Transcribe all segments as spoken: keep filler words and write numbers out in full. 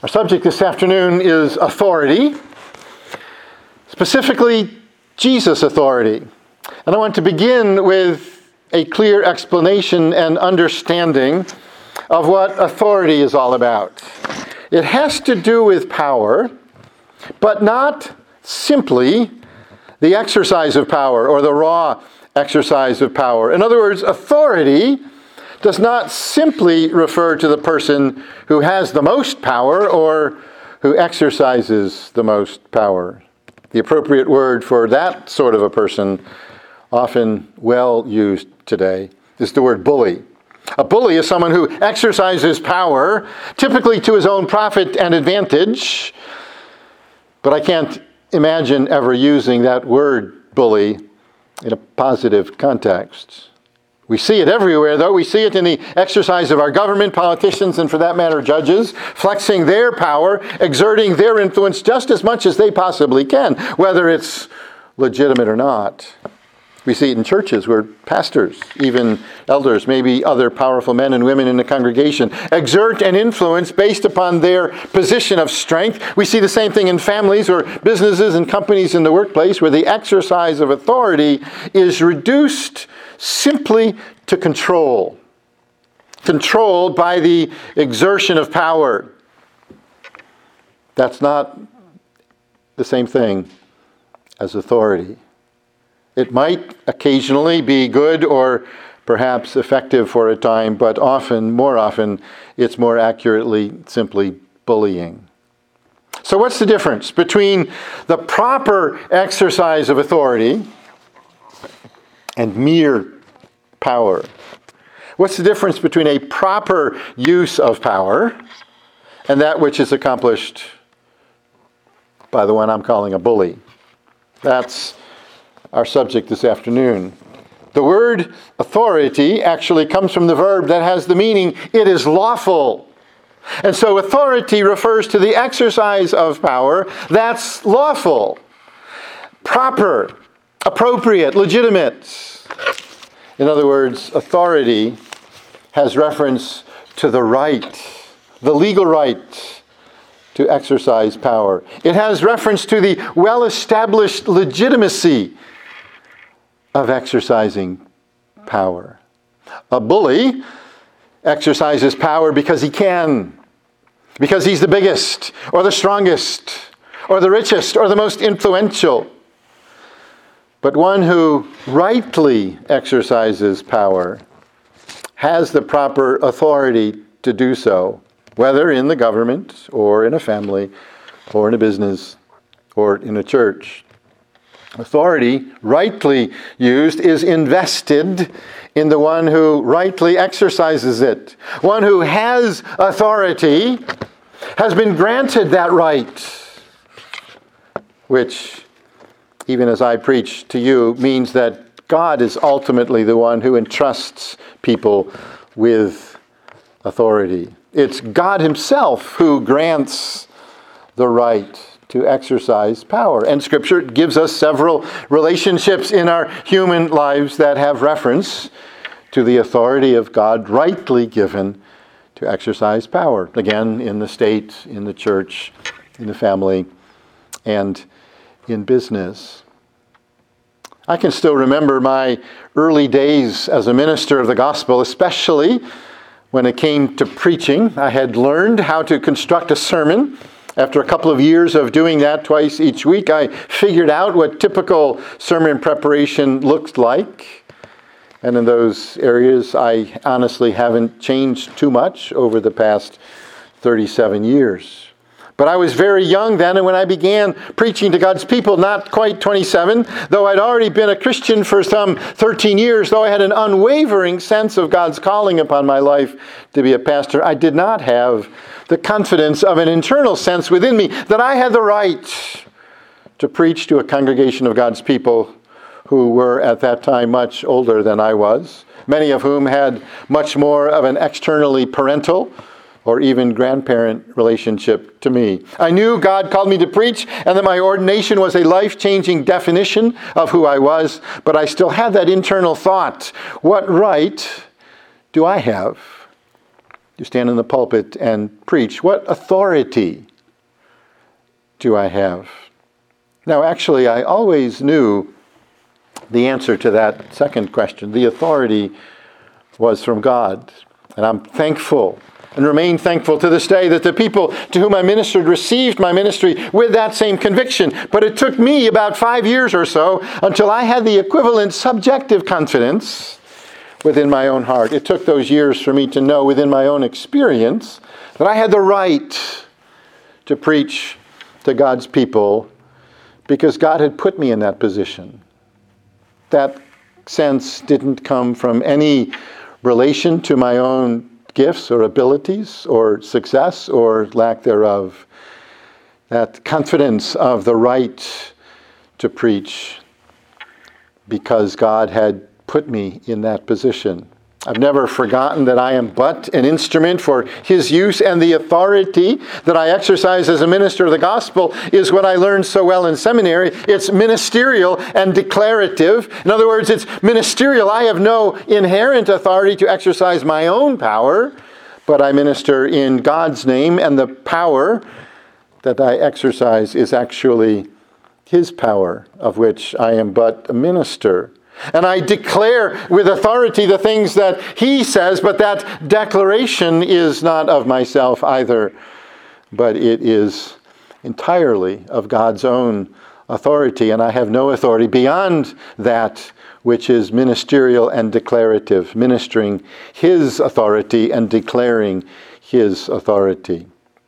Our subject this afternoon is authority, specifically Jesus' authority. And I want to begin with a clear explanation and understanding of what authority is all about. It has to do with power, but not simply the exercise of power or the raw exercise of power. In other words, authority does not simply refer to the person who has the most power or who exercises the most power. The appropriate word for that sort of a person, often well used today, is the word bully. A bully is someone who exercises power, typically to his own profit and advantage, but I can't imagine ever using that word bully in a positive context. We see it everywhere, though. We see it in the exercise of our government, politicians, and for that matter, judges, flexing their power, exerting their influence just as much as they possibly can, whether it's legitimate or not. We see it in churches where pastors, even elders, maybe other powerful men and women in the congregation, exert an influence based upon their position of strength. We see the same thing in families or businesses and companies in the workplace where the exercise of authority is reduced simply to control. Controlled by the exertion of power. That's not the same thing as authority. It might occasionally be good or perhaps effective for a time, but often, more often, it's more accurately simply bullying. So what's the difference between the proper exercise of authority and mere power? What's the difference between a proper use of power and that which is accomplished by the one I'm calling a bully? That's our subject this afternoon. The word authority actually comes from the verb that has the meaning, it is lawful. And so authority refers to the exercise of power that's lawful, proper, appropriate, legitimate. In other words, authority has reference to the right, the legal right to exercise power. It has reference to the well-established legitimacy of exercising power. A bully exercises power because he can, because he's the biggest, or the strongest, or the richest, or the most influential. But one who rightly exercises power has the proper authority to do so, whether in the government, or in a family, or in a business, or in a church. Authority, rightly used, is invested in the one who rightly exercises it. One who has authority has been granted that right, which, even as I preach to you, means that God is ultimately the one who entrusts people with authority. It's God Himself who grants the right to exercise power. And Scripture gives us several relationships in our human lives that have reference to the authority of God rightly given to exercise power. Again, in the state, in the church, in the family, and in business. I can still remember my early days as a minister of the gospel, especially when it came to preaching. I had learned how to construct a sermon. After a couple of years of doing that twice each week, I figured out what typical sermon preparation looked like. And in those areas, I honestly haven't changed too much over the past thirty-seven years. But I was very young then, and when I began preaching to God's people, not quite twenty-seven, though I'd already been a Christian for some thirteen years, though I had an unwavering sense of God's calling upon my life to be a pastor, I did not have the confidence of an internal sense within me that I had the right to preach to a congregation of God's people who were at that time much older than I was, many of whom had much more of an externally parental or even grandparent relationship to me. I knew God called me to preach and that my ordination was a life-changing definition of who I was, but I still had that internal thought, what right do I have to stand in the pulpit and preach? What authority do I have? Now, actually, I always knew the answer to that second question. The authority was from God. And I'm thankful and remain thankful to this day that the people to whom I ministered received my ministry with that same conviction. But it took me about five years or so until I had the equivalent subjective confidence within my own heart. It took those years for me to know within my own experience that I had the right to preach to God's people because God had put me in that position. That sense didn't come from any relation to my own gifts or abilities or success or lack thereof. That confidence of the right to preach because God had put me in that position. I've never forgotten that I am but an instrument for His use, and the authority that I exercise as a minister of the gospel is what I learned so well in seminary. It's ministerial and declarative. In other words, it's ministerial. I have no inherent authority to exercise my own power, but I minister in God's name, and the power that I exercise is actually His power, of which I am but a minister. And I declare with authority the things that He says, but that declaration is not of myself either, but it is entirely of God's own authority, and I have no authority beyond that which is ministerial and declarative, ministering His authority and declaring His authority.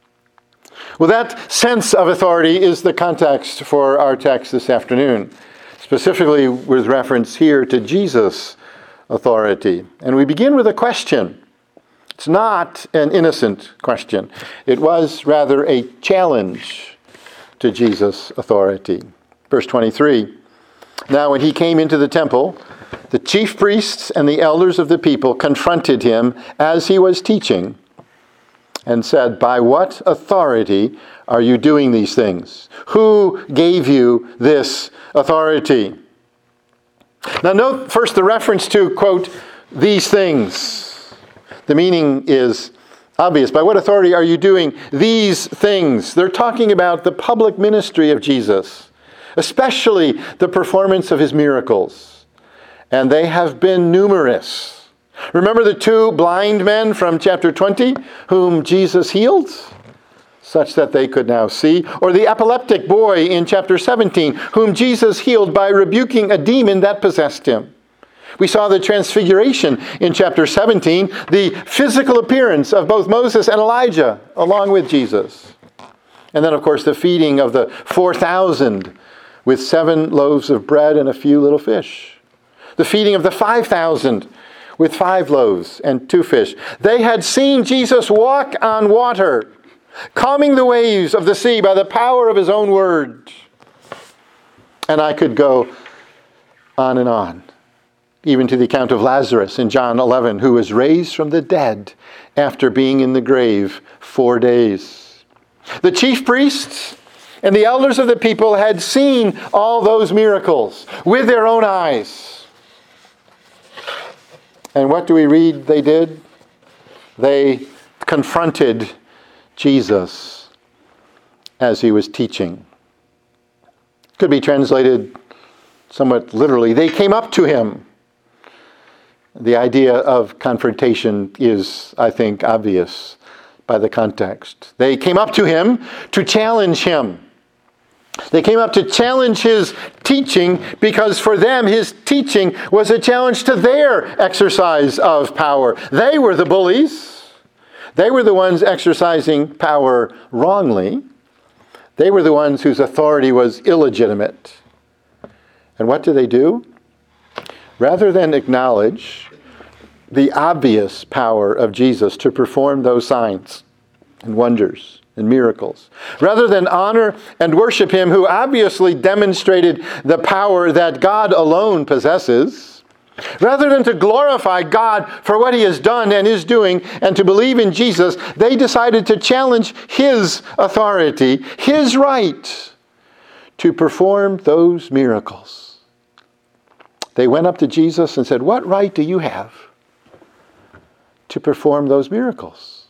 Well, that sense of authority is the context for our text this afternoon, specifically with reference here to Jesus' authority. And we begin with a question. It's not an innocent question. It was rather a challenge to Jesus' authority. Verse twenty-three, now when He came into the temple, the chief priests and the elders of the people confronted Him as He was teaching and said, by what authority are you doing these things? Who gave you this authority? Now note first the reference to, quote, these things. The meaning is obvious. By what authority are you doing these things? They're talking about the public ministry of Jesus, especially the performance of His miracles. And they have been numerous. Remember the two blind men from chapter twenty whom Jesus healed, such that they could now see? Or the epileptic boy in chapter seventeen, whom Jesus healed by rebuking a demon that possessed him. We saw the transfiguration in chapter seventeen, the physical appearance of both Moses and Elijah along with Jesus. And then, of course, the feeding of the four thousand with seven loaves of bread and a few little fish. The feeding of the five thousand with five loaves and two fish. They had seen Jesus walk on water, calming the waves of the sea by the power of His own word. And I could go on and on, even to the account of Lazarus in John eleven, who was raised from the dead after being in the grave four days. The chief priests and the elders of the people had seen all those miracles with their own eyes. And what do we read they did? They confronted Jesus as He was teaching. Could be translated somewhat literally. They came up to Him. The idea of confrontation is, I think, obvious by the context. They came up to Him to challenge Him. They came up to challenge His teaching because for them His teaching was a challenge to their exercise of power. They were the bullies. They were the ones exercising power wrongly. They were the ones whose authority was illegitimate. And what do they do? Rather than acknowledge the obvious power of Jesus to perform those signs and wonders and miracles, rather than honor and worship Him who obviously demonstrated the power that God alone possesses, rather than to glorify God for what He has done and is doing and to believe in Jesus, they decided to challenge His authority, His right to perform those miracles. They went up to Jesus and said, what right do you have to perform those miracles?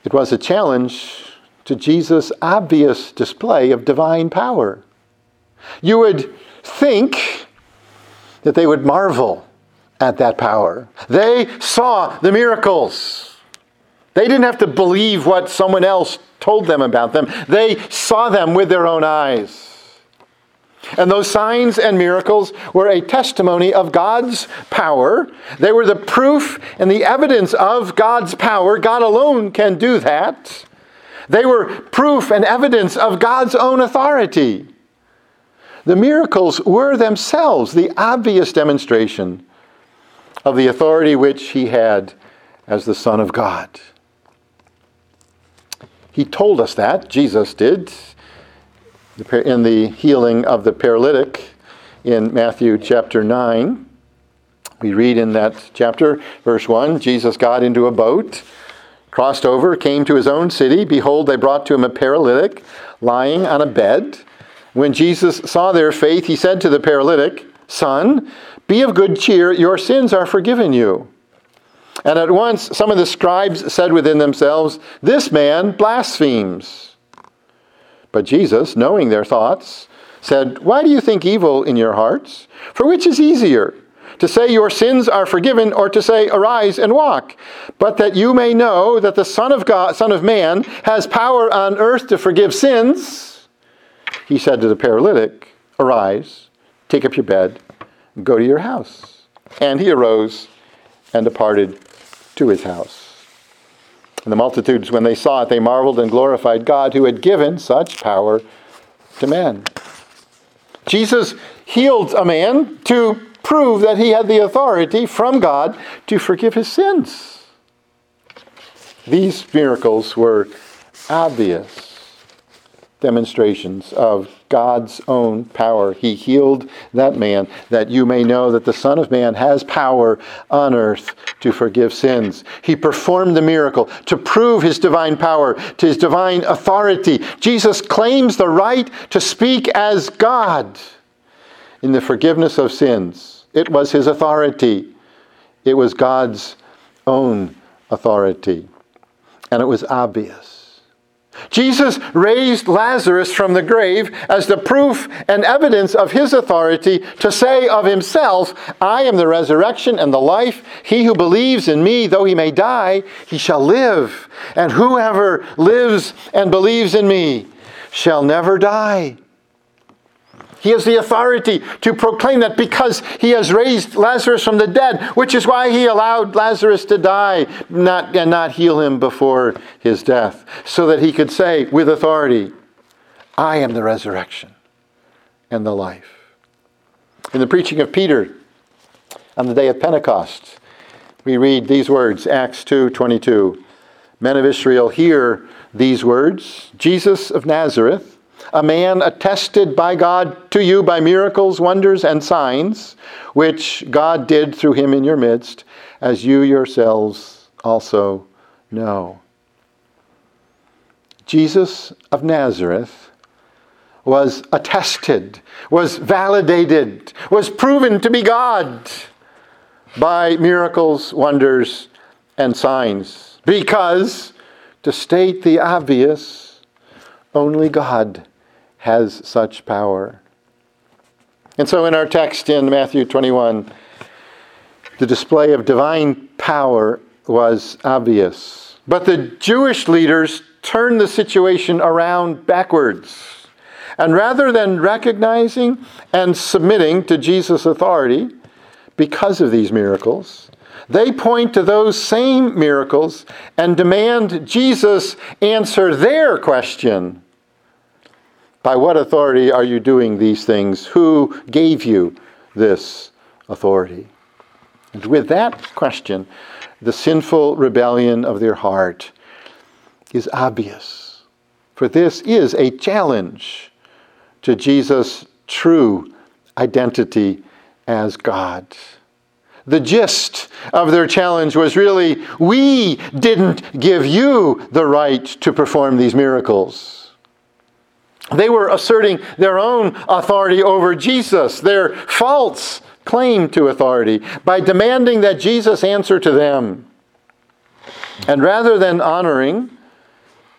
It was a challenge to Jesus' obvious display of divine power. You would think that they would marvel at that power. They saw the miracles. They didn't have to believe what someone else told them about them. They saw them with their own eyes. And those signs and miracles were a testimony of God's power. They were the proof and the evidence of God's power. God alone can do that. They were proof and evidence of God's own authority. The miracles were themselves the obvious demonstration of the authority which he had as the Son of God. He told us that, Jesus did, in the healing of the paralytic in Matthew chapter nine. We read in that chapter, verse one, Jesus got into a boat, crossed over, came to his own city. Behold, they brought to him a paralytic lying on a bed. When Jesus saw their faith, he said to the paralytic, "Son, be of good cheer, your sins are forgiven you." And at once some of the scribes said within themselves, "This man blasphemes." But Jesus, knowing their thoughts, said, "Why do you think evil in your hearts? For which is easier, to say your sins are forgiven, or to say arise and walk? But that you may know that the Son of God, Son of Man, has power on earth to forgive sins." He said to the paralytic, "Arise, take up your bed, and go to your house." And he arose and departed to his house. And the multitudes, when they saw it, they marveled and glorified God, who had given such power to men. Jesus healed a man to prove that he had the authority from God to forgive his sins. These miracles were obvious demonstrations of God's own power. He healed that man, that you may know that the Son of Man has power on earth to forgive sins. He performed the miracle to prove his divine power, to his divine authority. Jesus claims the right to speak as God in the forgiveness of sins. It was his authority. It was God's own authority. And it was obvious. Jesus raised Lazarus from the grave as the proof and evidence of his authority to say of himself, "I am the resurrection and the life. He who believes in me, though he may die, he shall live. And whoever lives and believes in me shall never die." He has the authority to proclaim that because he has raised Lazarus from the dead, which is why he allowed Lazarus to die not, and not heal him before his death, so that he could say with authority, "I am the resurrection and the life." In the preaching of Peter on the day of Pentecost, we read these words, Acts two twenty-two. "Men of Israel, hear these words. Jesus of Nazareth, a man attested by God to you by miracles, wonders, and signs, which God did through him in your midst, as you yourselves also know." Jesus of Nazareth was attested, was validated, was proven to be God by miracles, wonders, and signs. Because, to state the obvious, only God has such power. And so in our text in Matthew twenty-one, the display of divine power was obvious. But the Jewish leaders turned the situation around backwards. And rather than recognizing and submitting to Jesus' authority because of these miracles, they point to those same miracles and demand Jesus answer their question. By what authority are you doing these things? Who gave you this authority? And with that question, the sinful rebellion of their heart is obvious. For this is a challenge to Jesus' true identity as God. The gist of their challenge was really, we didn't give you the right to perform these miracles. They were asserting their own authority over Jesus, their false claim to authority, by demanding that Jesus answer to them. And rather than honoring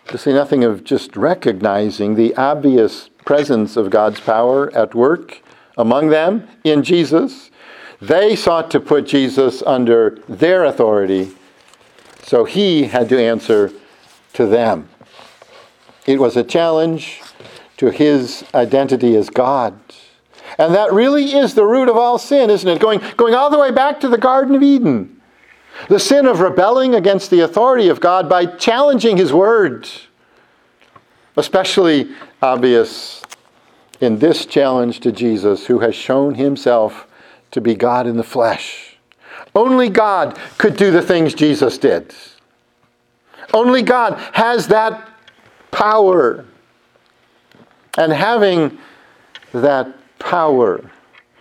to say nothing of just recognizing the obvious presence of God's power at work among them in Jesus, they sought to put Jesus under their authority, so he had to answer to them. It was a challenge to his identity as God. And that really is the root of all sin, isn't it? Going, going all the way back to the Garden of Eden. The sin of rebelling against the authority of God by challenging his word. Especially obvious in this challenge to Jesus, who has shown himself to be God in the flesh. Only God could do the things Jesus did. Only God has that power. And having that power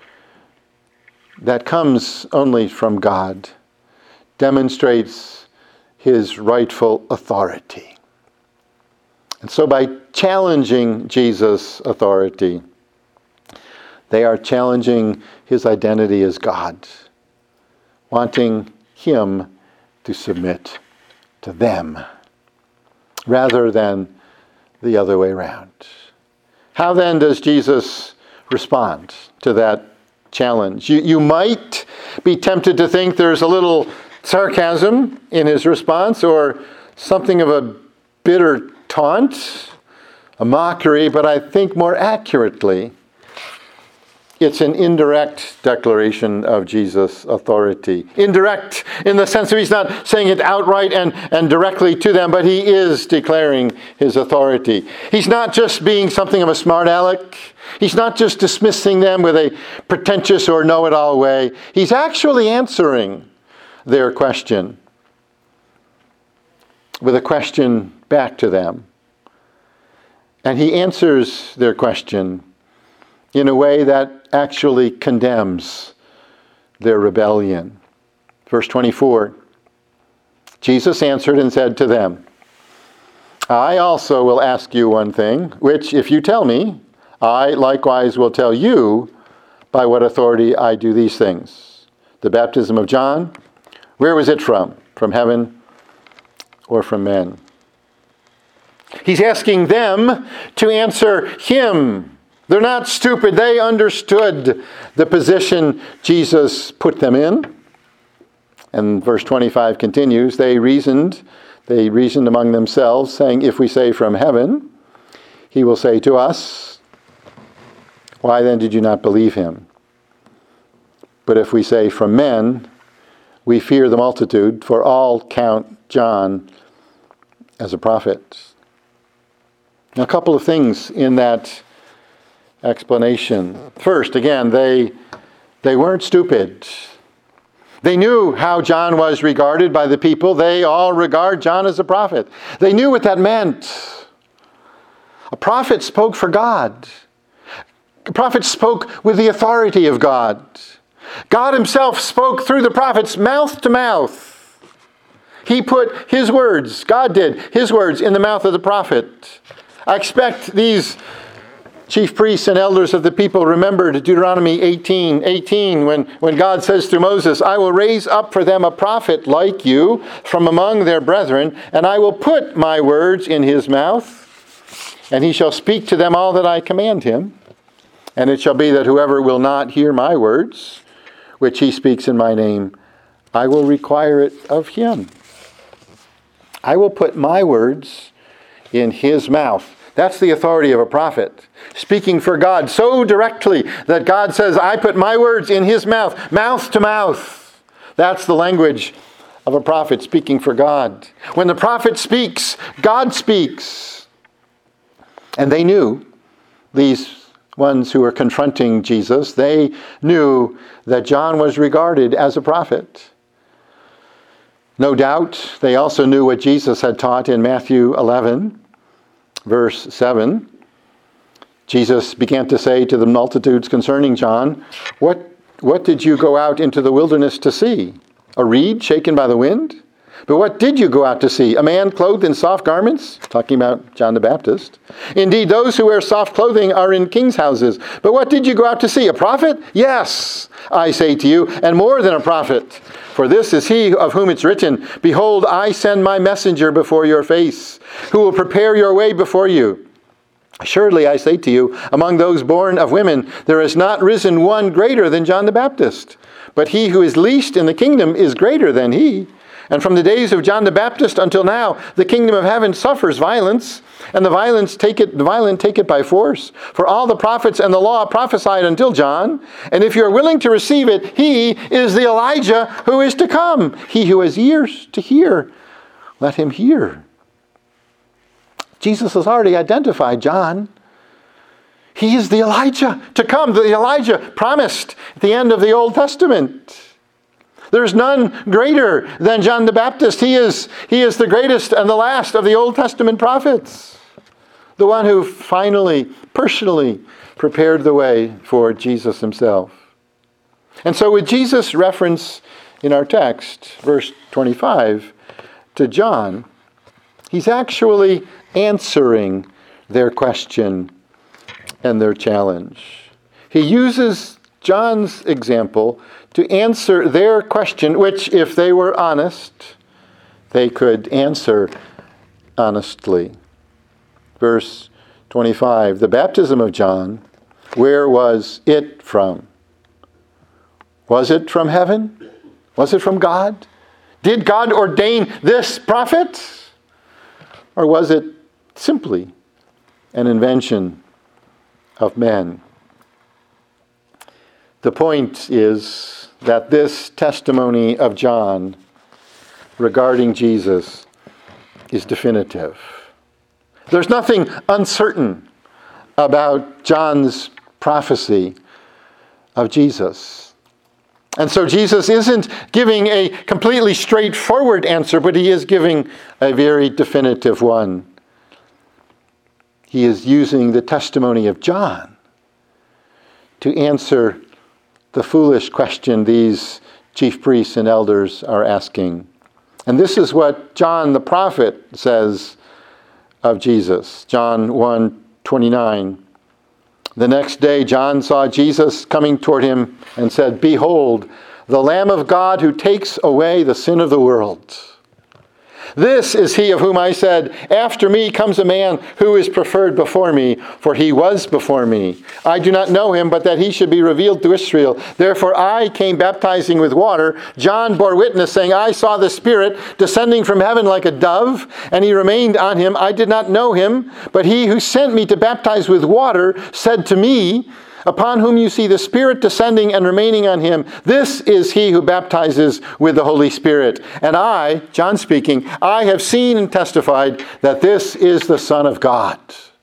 that comes only from God demonstrates his rightful authority. And so by challenging Jesus' authority, they are challenging his identity as God, wanting him to submit to them rather than the other way around. How then does Jesus respond to that challenge? You, you might be tempted to think there's a little sarcasm in his response or something of a bitter taunt, a mockery, but I think more accurately, it's an indirect declaration of Jesus' authority. Indirect in the sense that he's not saying it outright and, and directly to them, but he is declaring his authority. He's not just being something of a smart aleck. He's not just dismissing them with a pretentious or know-it-all way. He's actually answering their question with a question back to them. And he answers their question in a way that actually condemns their rebellion. Verse twenty-four, Jesus answered and said to them, I also will ask you one thing, which if you tell me, I likewise will tell you by what authority I do these things. The baptism of John, where was it from? From heaven or from men? He's asking them to answer him. They're not stupid. They understood the position Jesus put them in. And verse twenty-five continues, they reasoned, they reasoned among themselves, saying, if we say from heaven, he will say to us, why then did you not believe him? But if we say from men, we fear the multitude, for all count John as a prophet. Now, a couple of things in that explanation. First, again, they they weren't stupid. They knew how John was regarded by the people. They all regard John as a prophet. They knew what that meant. A prophet spoke for God. A prophet spoke with the authority of God. God himself spoke through the prophets mouth to mouth. He put his words, God did, his words in the mouth of the prophet. I expect these chief priests and elders of the people remembered Deuteronomy eighteen, eighteen, when, when God says through Moses, I will raise up for them a prophet like you from among their brethren, and I will put my words in his mouth, and he shall speak to them all that I command him. And it shall be that whoever will not hear my words, which he speaks in my name, I will require it of him. I will put my words in his mouth. That's the authority of a prophet, speaking for God so directly that God says, I put my words in his mouth, mouth to mouth. That's the language of a prophet speaking for God. When the prophet speaks, God speaks. And they knew, these ones who were confronting Jesus, they knew that John was regarded as a prophet. No doubt, they also knew what Jesus had taught in Matthew eleven. Verse seven, Jesus began to say to the multitudes concerning John, what, what did you go out into the wilderness to see? A reed shaken by the wind? But what did you go out to see? A man clothed in soft garments? Talking about John the Baptist. Indeed, those who wear soft clothing are in king's houses. But what did you go out to see? A prophet? Yes, I say to you, and more than a prophet. For this is he of whom it's written, Behold, I send my messenger before your face, who will prepare your way before you. Assuredly, I say to you, among those born of women, there has not risen one greater than John the Baptist. But he who is least in the kingdom is greater than he. And from the days of John the Baptist until now, the kingdom of heaven suffers violence, and the violence take it, the violent take it by force. For all the prophets and the law prophesied until John. And if you are willing to receive it, he is the Elijah who is to come. He who has ears to hear, let him hear. Jesus has already identified John. He is the Elijah to come, the Elijah promised at the end of the Old Testament. There's none greater than John the Baptist. He is, he is the greatest and the last of the Old Testament prophets. The one who finally, personally prepared the way for Jesus himself. And so with Jesus' reference in our text, verse twenty-five, to John, he's actually answering their question and their challenge. He uses John's example to answer their question, which, if they were honest, they could answer honestly. Verse twenty-five, the baptism of John, where was it from? Was it from heaven? Was it from God? Did God ordain this prophet? Or was it simply an invention of men? The point is that this testimony of John regarding Jesus is definitive. There's nothing uncertain about John's prophecy of Jesus. And so Jesus isn't giving a completely straightforward answer, but he is giving a very definitive one. He is using the testimony of John to answer the foolish question these chief priests and elders are asking. And this is what John the prophet says of Jesus. John one twenty-nine. The next day John saw Jesus coming toward him and said, Behold, the Lamb of God who takes away the sin of the world. This is he of whom I said, After me comes a man who is preferred before me, for he was before me. I do not know him, but that he should be revealed to Israel. Therefore I came baptizing with water. John bore witness, saying, I saw the Spirit descending from heaven like a dove, and he remained on him. I did not know him, but he who sent me to baptize with water said to me, Upon whom you see the Spirit descending and remaining on him, this is he who baptizes with the Holy Spirit. And I, John speaking, I have seen and testified that this is the Son of God.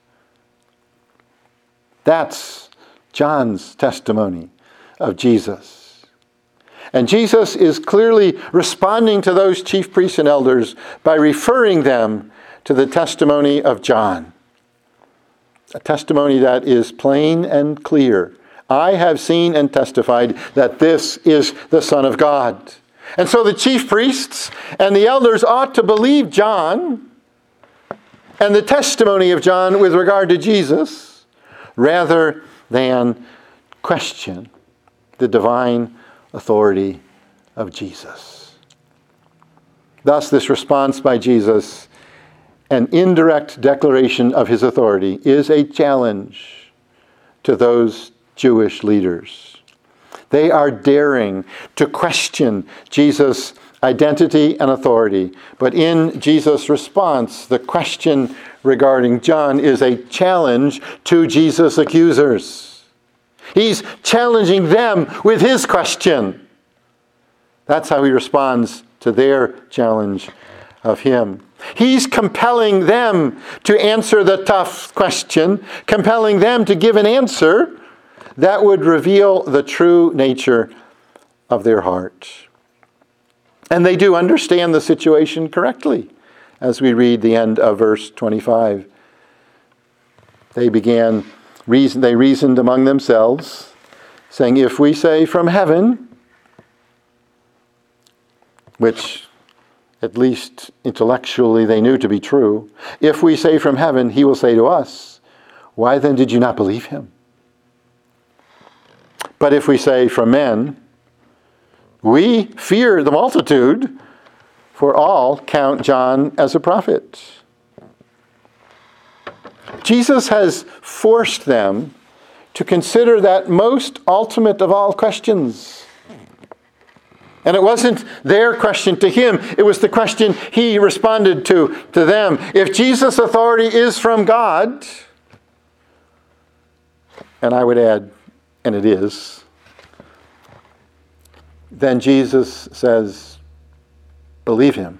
That's John's testimony of Jesus. And Jesus is clearly responding to those chief priests and elders by referring them to the testimony of John. A testimony that is plain and clear. I have seen and testified that this is the Son of God. And so the chief priests and the elders ought to believe John and the testimony of John with regard to Jesus, rather than question the divine authority of Jesus. Thus, this response by Jesus, an indirect declaration of his authority, is a challenge to those Jewish leaders. They are daring to question Jesus' identity and authority. But in Jesus' response, the question regarding John is a challenge to Jesus' accusers. He's challenging them with his question. That's how he responds to their challenge of him. He's compelling them to answer the tough question, compelling them to give an answer that would reveal the true nature of their heart. And they do understand the situation correctly, as we read the end of verse twenty-five. They began, reason, they reasoned among themselves, saying, if we say from heaven, which at least intellectually they knew to be true. If we say from heaven, he will say to us, why then did you not believe him? But if we say from men, we fear the multitude, for all count John as a prophet. Jesus has forced them to consider that most ultimate of all questions. And it wasn't their question to him, it was the question he responded to to them. If Jesus' authority is from God, and I would add, and it is, then Jesus says, believe him.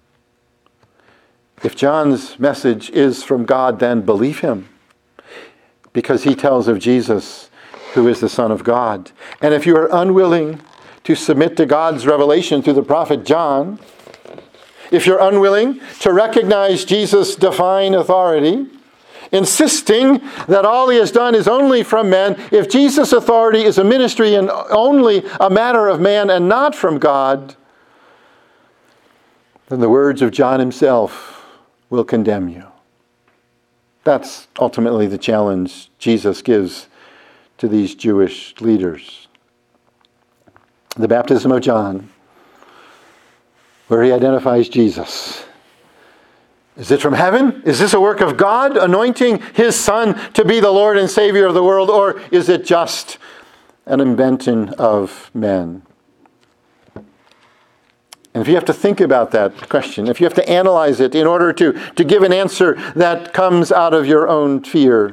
If John's message is from God, then believe him, because he tells of Jesus, who is the Son of God. And if you are unwilling to submit to God's revelation through the prophet John, if you're unwilling to recognize Jesus' divine authority, insisting that all he has done is only from men, if Jesus' authority is a ministry and only a matter of man and not from God, then the words of John himself will condemn you. That's ultimately the challenge Jesus gives to these Jewish leaders. The baptism of John, where he identifies Jesus. Is it from heaven? Is this a work of God anointing his Son to be the Lord and Savior of the world? Or is it just an invention of men? And if you have to think about that question, if you have to analyze it in order to, to give an answer that comes out of your own fear,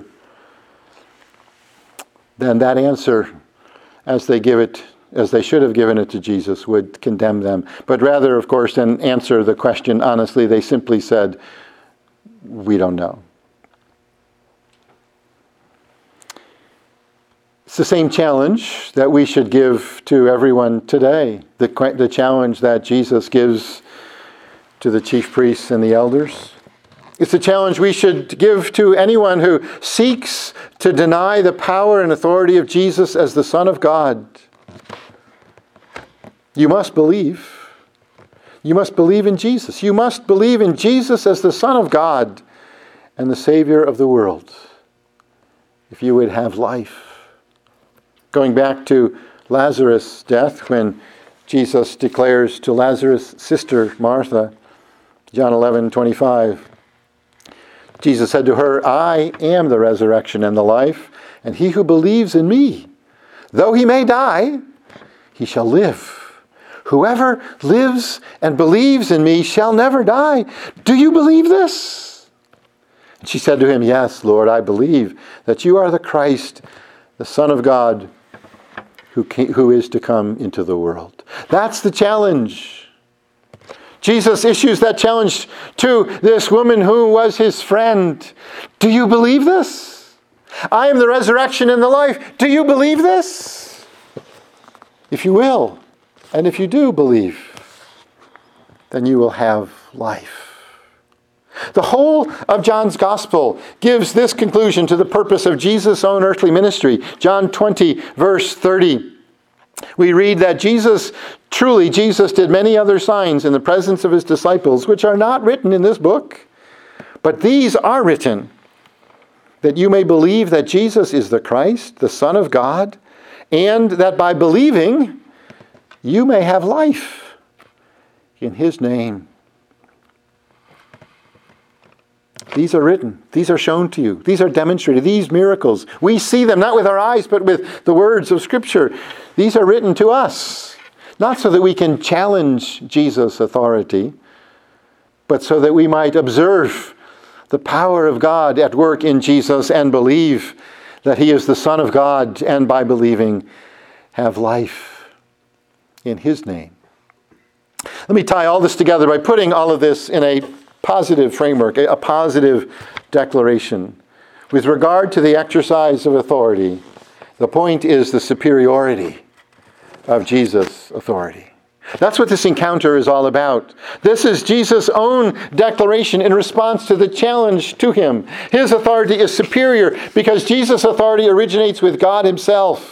then that answer, as they give it, as they should have given it to Jesus, would condemn them. But rather, of course, than answer the question honestly, they simply said, we don't know. It's the same challenge that we should give to everyone today. The, the challenge that Jesus gives to the chief priests and the elders. It's a challenge we should give to anyone who seeks to deny the power and authority of Jesus as the Son of God. You must believe. You must believe in Jesus. You must believe in Jesus as the Son of God and the Savior of the world, if you would have life. Going back to Lazarus' death, when Jesus declares to Lazarus' sister Martha, John eleven twenty-five, Jesus said to her, I am the resurrection and the life, and he who believes in me, though he may die, he shall live. Whoever lives and believes in me shall never die. Do you believe this? And she said to him, yes, Lord, I believe that you are the Christ, the Son of God, who came, who is to come into the world. That's the challenge. Jesus issues that challenge to this woman who was his friend. Do you believe this? I am the resurrection and the life. Do you believe this? If you will, and if you do believe, then you will have life. The whole of John's Gospel gives this conclusion to the purpose of Jesus' own earthly ministry. John twenty, verse thirty. We read that Jesus, truly Jesus did many other signs in the presence of his disciples, which are not written in this book, but these are written, that you may believe that Jesus is the Christ, the Son of God, and that by believing you may have life in his name. These are written. These are shown to you. These are demonstrated. These miracles, we see them not with our eyes, but with the words of Scripture. These are written to us, not so that we can challenge Jesus' authority, but so that we might observe the power of God at work in Jesus and believe that he is the Son of God, and by believing have life in his name. Let me tie all this together by putting all of this in a positive framework, a positive declaration. With regard to the exercise of authority, the point is the superiority of Jesus' authority. That's what this encounter is all about. This is Jesus' own declaration in response to the challenge to him. His authority is superior because Jesus' authority originates with God himself.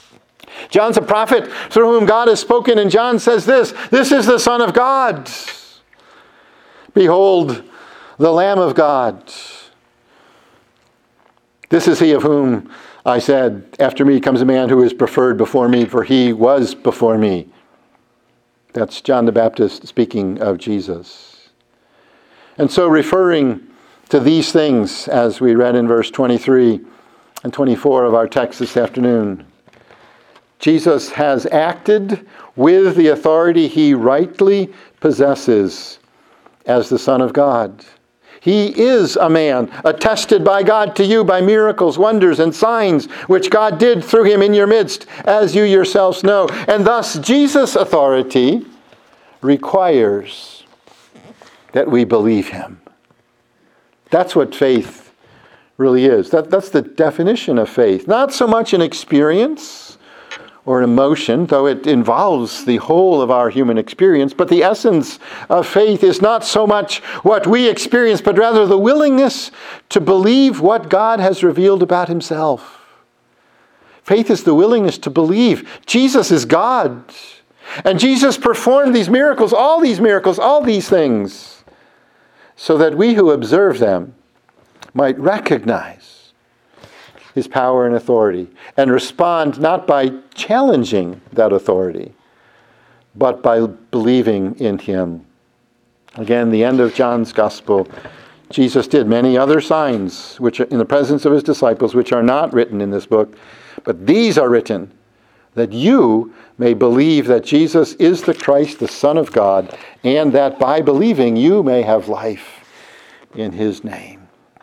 John's a prophet through whom God has spoken, and John says this, this is the Son of God. Behold, the Lamb of God. This is he of whom I said, after me comes a man who is preferred before me, for he was before me. That's John the Baptist speaking of Jesus. And so referring to these things, as we read in verse twenty-three and twenty-four of our text this afternoon, Jesus has acted with the authority he rightly possesses as the Son of God. He is a man, attested by God to you by miracles, wonders, and signs, which God did through him in your midst, as you yourselves know. And thus, Jesus' authority requires that we believe him. That's what faith really is. That, that's the definition of faith. Not so much an experience or an emotion, though it involves the whole of our human experience, but the essence of faith is not so much what we experience, but rather the willingness to believe what God has revealed about himself. Faith is the willingness to believe Jesus is God. And Jesus performed these miracles, all these miracles, all these things, so that we who observe them might recognize his power and authority and respond not by challenging that authority, but by believing in him. Again, the end of John's Gospel, Jesus did many other signs which are in the presence of his disciples, which are not written in this book, but these are written that you may believe that Jesus is the Christ, the Son of God, and that by believing you may have life in his name.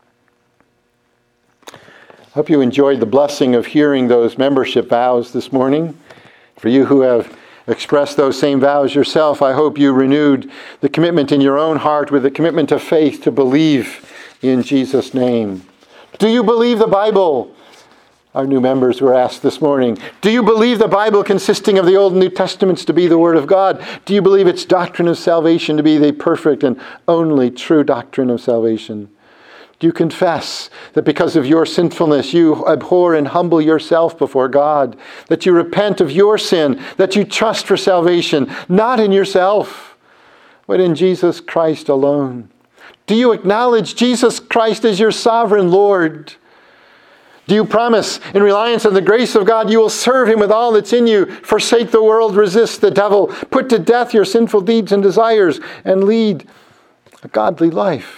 I hope you enjoyed the blessing of hearing those membership vows this morning. For you who have expressed those same vows yourself, I hope you renewed the commitment in your own heart with the commitment of faith to believe in Jesus' name. Do you believe the Bible? Our new members were asked this morning. Do you believe the Bible consisting of the Old and New Testaments to be the Word of God? Do you believe its doctrine of salvation to be the perfect and only true doctrine of salvation? Do you confess that because of your sinfulness you abhor and humble yourself before God, that you repent of your sin, that you trust for salvation, not in yourself, but in Jesus Christ alone? Do you acknowledge Jesus Christ as your sovereign Lord? Do you promise, in reliance on the grace of God, you will serve him with all that's in you, forsake the world, resist the devil, put to death your sinful deeds and desires, and lead a godly life?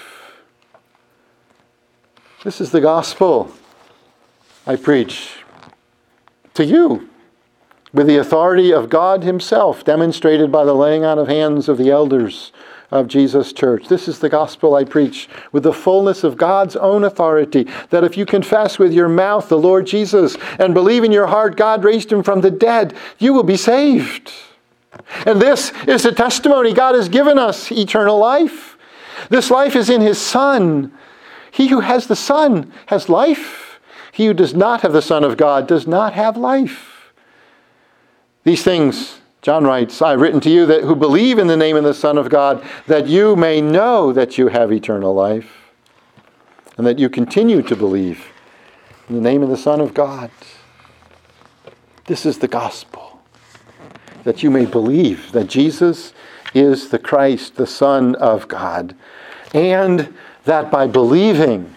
This is the gospel I preach to you with the authority of God himself, demonstrated by the laying on of hands of the elders of Jesus' church. This is the gospel I preach with the fullness of God's own authority, that if you confess with your mouth the Lord Jesus and believe in your heart God raised him from the dead, you will be saved. And this is the testimony God has given us, eternal life. This life is in his Son. He who has the Son has life. He who does not have the Son of God does not have life. These things, John writes, I have written to you that who believe in the name of the Son of God, that you may know that you have eternal life, and that you continue to believe in the name of the Son of God. This is the gospel, that you may believe that Jesus is the Christ, the Son of God, and that by believing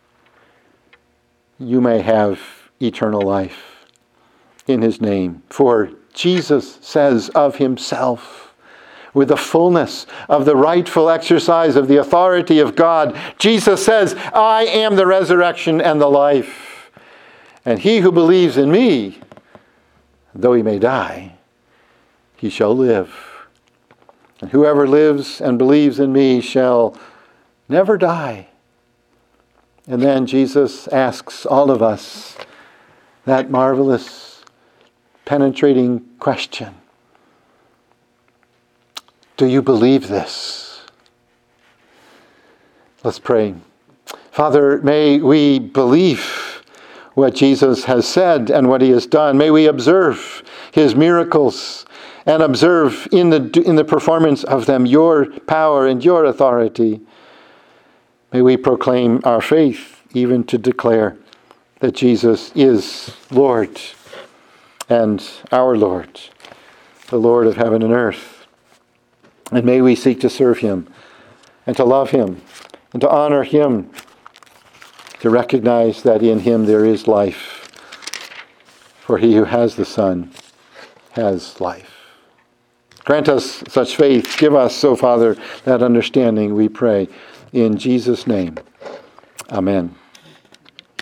you may have eternal life in his name. For Jesus says of himself, with the fullness of the rightful exercise of the authority of God, Jesus says, I am the resurrection and the life. And he who believes in me, though he may die, he shall live. And whoever lives and believes in me shall never die. And then Jesus asks all of us that marvelous, penetrating question. Do you believe this? Let's pray. Father, may we believe what Jesus has said and what he has done. May we observe his miracles and observe in the, in the performance of them your power and your authority. May we proclaim our faith, even to declare that Jesus is Lord and our Lord, the Lord of heaven and earth. And may we seek to serve him and to love him, and to honor him, to recognize that in him there is life. For he who has the Son has life. Grant us such faith. Give us, O Father, that understanding, we pray. In Jesus' name, amen.